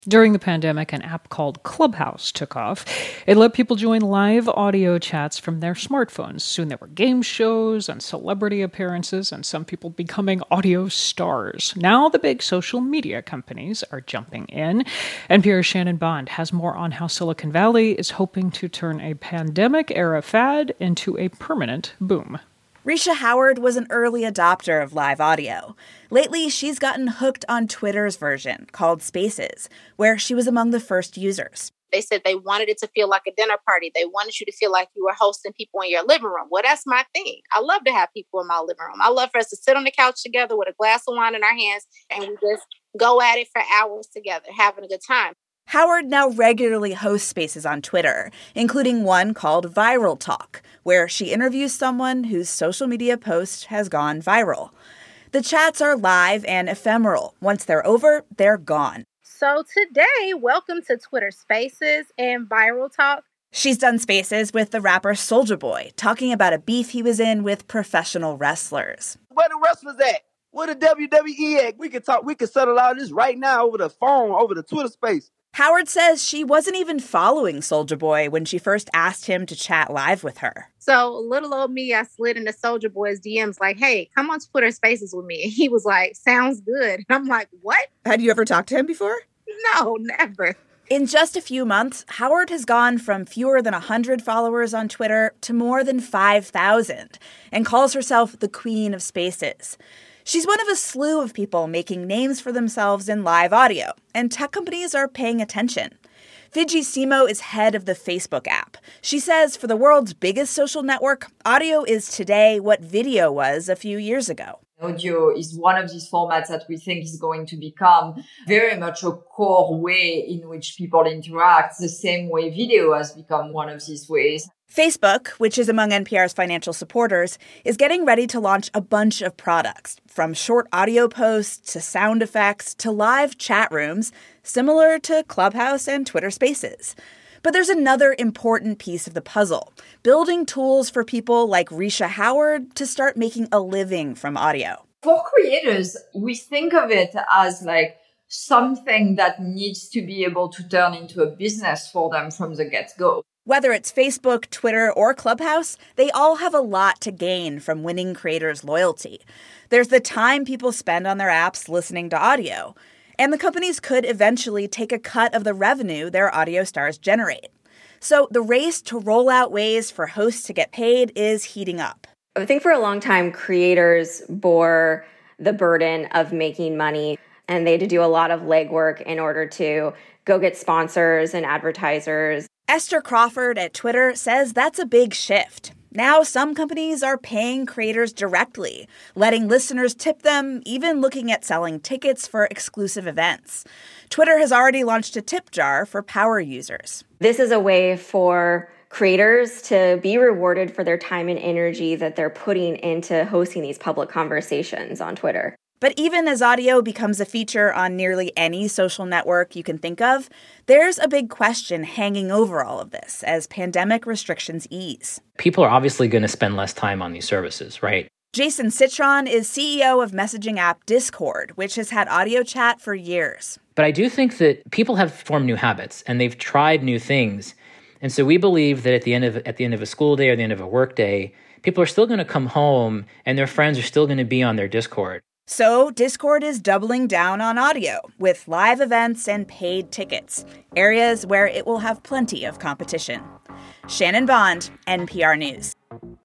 During the pandemic, an app called Clubhouse took off. It let people join live audio chats from their smartphones. Soon there were game shows and celebrity appearances, and some people becoming audio stars. Now the big social media companies are jumping in. NPR's Shannon Bond has more on how Silicon Valley is hoping to turn a pandemic-era fad into a permanent boom. Risha Howard was an early adopter of live audio. Lately, she's gotten hooked on Twitter's version, called Spaces, where she was among the first users. They said they wanted it to feel like a dinner party. They wanted you to feel like you were hosting people in your living room. Well, that's my thing. I love to have people in my living room. I love for us to sit on the couch together with a glass of wine in our hands and we just go at it for hours together, having a good time. Howard now regularly hosts spaces on Twitter, including one called Viral Talk, where she interviews someone whose social media post has gone viral. The chats are live and ephemeral. Once they're over, they're gone. So today, welcome to Twitter Spaces and Viral Talk. She's done spaces with the rapper Soulja Boy, talking about a beef he was in with professional wrestlers. Where the wrestlers at? Where the WWE at? We can settle all this right now over the phone, over the Twitter space. Howard says she wasn't even following Soulja Boy when she first asked him to chat live with her. So little old me, I slid into Soulja Boy's DMs like, hey, come on Twitter Spaces with me. And he was like, sounds good. And I'm like, what? Had you ever talked to him before? No, never. In just a few months, Howard has gone from fewer than 100 followers on Twitter to more than 5,000 and calls herself the Queen of Spaces. She's one of a slew of people making names for themselves in live audio, and tech companies are paying attention. Viji Simo is head of the Facebook app. She says for the world's biggest social network, audio is today what video was a few years ago. Audio is one of these formats that we think is going to become very much a core way in which people interact, the same way video has become one of these ways. Facebook, which is among NPR's financial supporters, is getting ready to launch a bunch of products, from short audio posts to sound effects to live chat rooms, similar to Clubhouse and Twitter Spaces. But there's another important piece of the puzzle, building tools for people like Risha Howard to start making a living from audio. For creators, we think of it as like something that needs to be able to turn into a business for them from the get-go. Whether it's Facebook, Twitter, or Clubhouse, they all have a lot to gain from winning creators' loyalty. There's the time people spend on their apps listening to audio. And the companies could eventually take a cut of the revenue their audio stars generate. So the race to roll out ways for hosts to get paid is heating up. I think for a long time, creators bore the burden of making money, and they had to do a lot of legwork in order to go get sponsors and advertisers. Esther Crawford at Twitter says that's a big shift. Now some companies are paying creators directly, letting listeners tip them, even looking at selling tickets for exclusive events. Twitter has already launched a tip jar for power users. This is a way for creators to be rewarded for their time and energy that they're putting into hosting these public conversations on Twitter. But even as audio becomes a feature on nearly any social network you can think of, there's a big question hanging over all of this as pandemic restrictions ease. People are obviously going to spend less time on these services, right? Jason Citron is CEO of messaging app Discord, which has had audio chat for years. But I do think that people have formed new habits and they've tried new things. And so we believe that at the end of a school day or the end of a work day, people are still going to come home and their friends are still going to be on their Discord. So Discord is doubling down on audio with live events and paid tickets, areas where it will have plenty of competition. Shannon Bond, NPR News.